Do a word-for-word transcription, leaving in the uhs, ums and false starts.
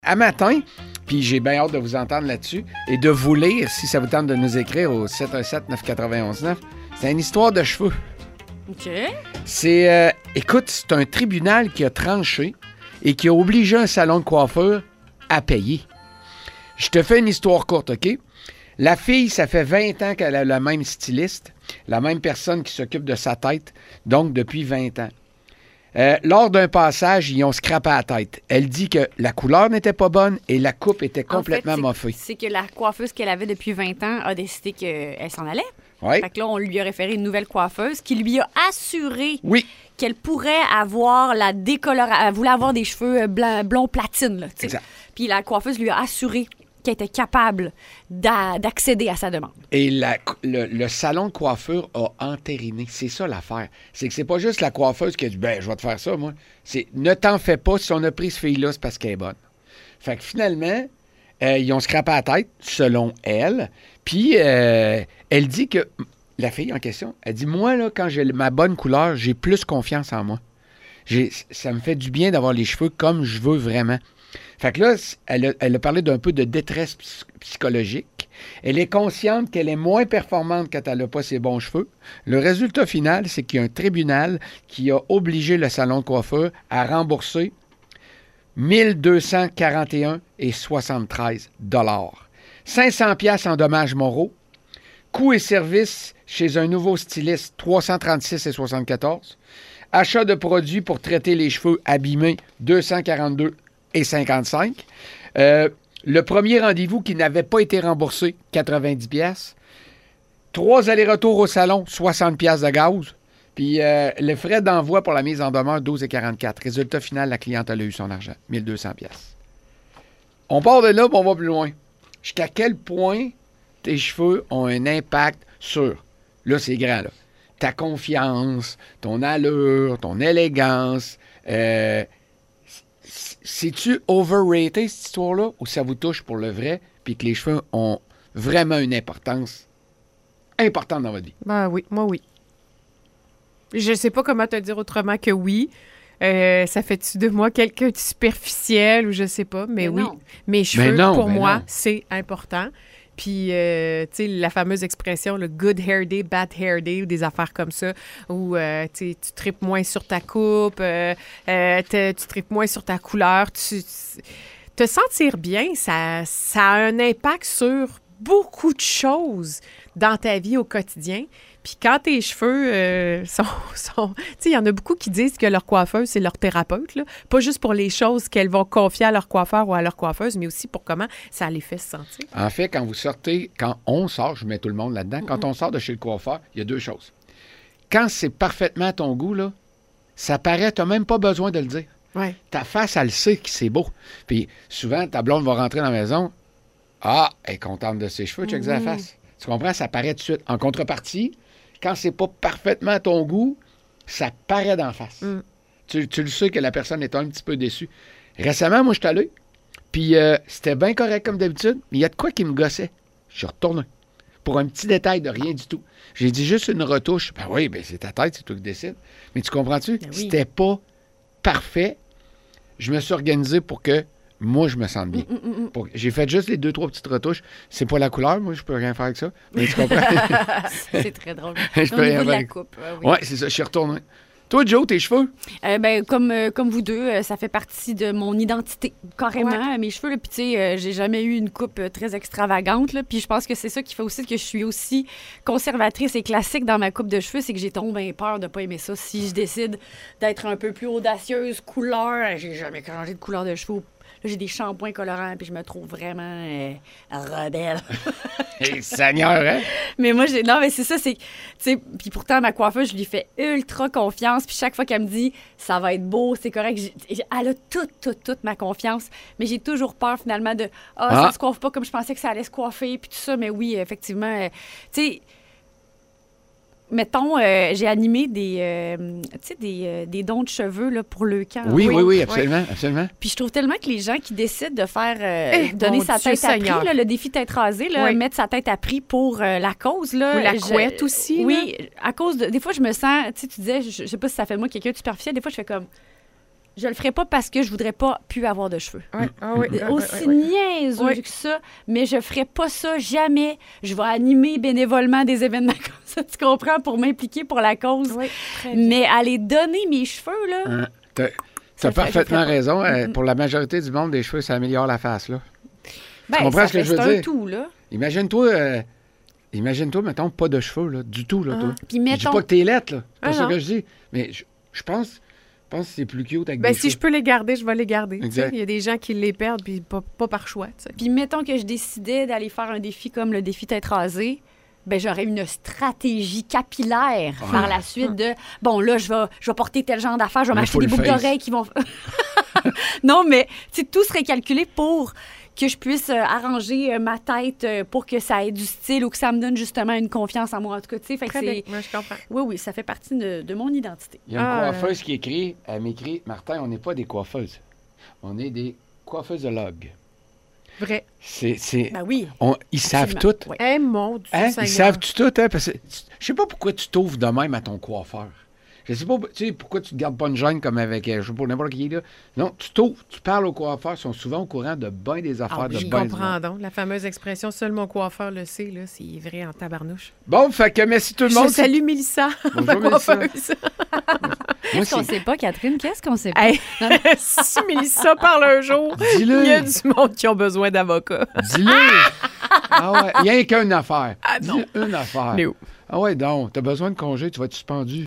À matin, puis j'ai bien hâte de vous entendre là-dessus et de vous lire, si ça vous tente de nous écrire au sept un sept neuf neuf un neuf. C'est une histoire de cheveux. OK. C'est, euh, écoute, c'est un tribunal qui a tranché et qui a obligé un salon de coiffeur à payer. Je te fais une histoire courte, OK? La fille, ça fait vingt ans qu'elle a le même styliste, la même personne qui s'occupe de sa tête, donc depuis vingt ans. Euh, lors d'un passage, ils ont scrappé à la tête. Elle dit que la couleur n'était pas bonne et la coupe était complètement en fait, moffée. C'est que la coiffeuse qu'elle avait depuis vingt ans a décidé qu'elle s'en allait. Oui. Fait que là, on lui a référé une nouvelle coiffeuse qui lui a assuré Oui. qu'elle pourrait avoir la décoloration. Elle voulait avoir des cheveux blancs, blond platine. Là, Exact. Puis la coiffeuse lui a assuré qu'elle était capable d'a- d'accéder à sa demande. Et la- le, le salon de coiffure a entériné. C'est ça l'affaire. C'est que c'est pas juste la coiffeuse qui a dit « Ben, je vais te faire ça, moi. » C'est « Ne t'en fais pas, si on a pris ce fille-là, c'est parce qu'elle est bonne. » Fait que finalement, euh, ils ont scrappé la tête, selon elle. Puis, euh, elle dit que, la fille en question, elle dit « Moi, là, quand j'ai ma bonne couleur, j'ai plus confiance en moi. J'ai, ça me fait du bien d'avoir les cheveux comme je veux vraiment. » Fait que là, elle a, elle a parlé d'un peu de détresse psychologique. Elle est consciente qu'elle est moins performante quand elle n'a pas ses bons cheveux. Le résultat final, c'est qu'il y a un tribunal qui a obligé le salon de coiffeur à rembourser mille deux cent quarante et un virgule soixante-treize dollars. cinq cents piastres en dommages moraux. Coûts et services chez un nouveau styliste, trois cent trente-six virgule soixante-quatorze. Achat de produits pour traiter les cheveux abîmés, deux cent quarante-deux et cinquante-cinq. Euh, le premier rendez-vous qui n'avait pas été remboursé, quatre-vingt-dix piastres. Trois allers-retours au salon, soixante piastres de gaz. Puis euh, le frais d'envoi pour la mise en demeure, douze virgule quarante-quatre. Résultat final, la cliente a eu son argent, mille deux cents piastres. On part de là, puis on va plus loin. Jusqu'à quel point tes cheveux ont un impact sur, là c'est grand, là, ta confiance, ton allure, ton élégance, euh, c'est-tu overrated, cette histoire-là, ou ça vous touche pour le vrai, puis que les cheveux ont vraiment une importance importante dans votre vie? Ben oui, moi oui. Je sais pas comment te dire autrement que oui. Euh, ça fait-tu de moi quelqu'un de superficiel ou je sais pas, mais, Mais oui. non. Mes cheveux, non, pour ben moi, non. c'est important. Puis, euh, tu sais, la fameuse expression, le good hair day, bad hair day, ou des affaires comme ça, où euh, tu tripes moins sur ta coupe, euh, euh, te- tu tripes moins sur ta couleur. Tu, tu- te sentir bien, ça, ça a un impact sur beaucoup de choses dans ta vie au quotidien. Puis quand tes cheveux euh, sont... sont tu sais, il y en a beaucoup qui disent que leur coiffeuse, c'est leur thérapeute, là. Pas juste pour les choses qu'elles vont confier à leur coiffeur ou à leur coiffeuse, mais aussi pour comment ça les fait se sentir. En fait, quand vous sortez, quand on sort, je mets tout le monde là-dedans, quand on sort de chez le coiffeur, il y a deux choses. Quand c'est parfaitement à ton goût, là, ça paraît, tu n'as même pas besoin de le dire. Ouais. Ta face, elle sait que c'est beau. Puis souvent, ta blonde va rentrer dans la maison. Ah, elle est contente de ses cheveux, check sa face. Tu comprends? Ça paraît tout de suite. En contrepartie, quand c'est pas parfaitement à ton goût, ça paraît d'en face. Mm. Tu, tu le sais que la personne est un petit peu déçue. Récemment, moi, je suis allé, puis euh, c'était bien correct comme d'habitude, mais il y a de quoi qui me gossait. Je suis retourné. Pour un petit détail de rien du tout. J'ai dit juste une retouche. Ben oui, ben c'est ta tête, c'est toi qui décides. Mais tu comprends-tu? Ben oui. C'était pas parfait. Je me suis organisé pour que moi, je me sente bien. Mm, mm, mm. Pour- J'ai fait juste les deux, trois petites retouches. C'est pas la couleur, moi, je peux rien faire avec ça. Mais tu comprends? C'est très drôle. Je Au peux rien niveau de la faire. coupe, euh, oui. Oui, c'est ça, je suis retourné. Toi, Joe, tes cheveux? Euh, ben, comme, euh, comme vous deux, euh, ça fait partie de mon identité, carrément. Mes cheveux, là, puis tu sais, euh, j'ai jamais eu une coupe euh, très extravagante, là, puis je pense que c'est ça qui fait aussi que je suis aussi conservatrice et classique dans ma coupe de cheveux, c'est que j'ai tombé peur de pas aimer ça. Si je décide d'être un peu plus audacieuse, couleur, j'ai jamais changé de couleur de cheveux. Là, j'ai des shampoings colorants, puis je me trouve vraiment euh, rebelle. Hey, Seigneur, hein? Mais moi, j'ai. Non, mais c'est ça, c'est. Tu sais, puis pourtant, ma coiffeuse, je lui fais ultra confiance. Puis chaque fois qu'elle me dit, ça va être beau, c'est correct, j'ai- j'ai- elle a toute, toute, toute ma confiance. Mais j'ai toujours peur, finalement, de. Ah, Ah. ça se coiffe pas comme je pensais que ça allait se coiffer, puis tout ça. Mais oui, effectivement. euh, tu sais. Mettons, euh, j'ai animé des, euh, tu sais, des, euh, des dons de cheveux là, pour le camp. Oui, oui, oui, absolument, absolument. Puis je trouve tellement que les gens qui décident de faire euh, Eh, donner mon sa Dieu tête à Seigneur. prix, là, le défi tête rasée, là, Oui. mettre sa tête à prix pour euh, la cause. Là, Ou la je- couette aussi, Oui, à cause de. Des fois, je me sens. Tu sais, tu disais, je, je sais pas si ça fait de moi quelqu'un de superficiel. Des fois, je fais comme. je le ferai pas parce que je voudrais pas plus avoir de cheveux. Ouais. Ah oui, ouais, Aussi ouais, ouais. niaiseux Ouais. que ça, mais je ferai pas ça jamais. Je vais animer bénévolement des événements comme ça, tu comprends, pour m'impliquer pour la cause. Oui, très bien. Mais aller donner mes cheveux, là, Hein? T'as ça t'as le fait- je le parfaitement ferai pas. raison. Euh, Mm-mm. Pour la majorité du monde, des cheveux, ça améliore la face, là. ben, comprends ça ce que fait- je veux c'est un dire? tout, là. Imagine-toi, euh, imagine-toi, mettons, pas de cheveux, là, du tout, là, Ah. toi. Puis Je dis mettons, pas que t'es lettre, là. C'est pas Ah, ça non. que je dis. Mais je, je pense, je pense que c'est plus cute avec Ben, des si cheveux. je peux les garder, je vais les garder. tu sais. Exact. Il y a des gens qui les perdent, puis pas, pas par choix. tu sais. puis mettons que je décidais d'aller faire un défi comme le défi tête rasée, ben j'aurais une stratégie capillaire Ah. par la suite de bon là je vais je vais porter tel genre d'affaires, je vais Le m'acheter des full boucles face. d'oreilles qui vont non mais tu sais, tout serait calculé pour que je puisse euh, arranger euh, ma tête euh, pour que ça ait du style ou que ça me donne justement une confiance en moi en tout cas, tu sais, fait que Très bien. c'est Moi, je comprends. oui oui, ça fait partie de, de mon identité. Il y a une Ah, coiffeuse qui écrit, elle m'écrit, Martin, on n'est pas des coiffeuses. On est des coiffeusologues. Vrai. C'est, c'est, Ben oui. on- ils savent absolument. tout. Oui. Eh, mon Dieu, Hein? Seigneur. Ils savent-tu tout, hein? Parce que je sais pas pourquoi tu t'ouvres de même à ton coiffeur. Je sais pas, tu sais, pourquoi tu te gardes pas une gêne comme avec, euh, je sais pas, n'importe qui là. Non, tu t'ouvres, tu parles au coiffeur, ils sont souvent au courant de bien des affaires, Ah oui, de Je bien du comprends monde. donc. La fameuse expression « seul mon coiffeur le sait », là, c'est vrai en tabarnouche. Bon, fait que merci tout le Je monde. salue Mélissa, ma Bonjour, Mélissa. coiffeuse. Moi, Qu'est-ce qu'on c'est- sait pas, Catherine? Qu'est-ce qu'on sait pas? Hey, si Mélissa parle un jour, il y a Dis-le, du monde qui ont besoin d'avocats. dis-le. Ah ouais, rien qu'une affaire. Ah non. Dis une affaire. Mais où? Ah ouais, donc, t'as besoin de congé, tu vas être suspendu.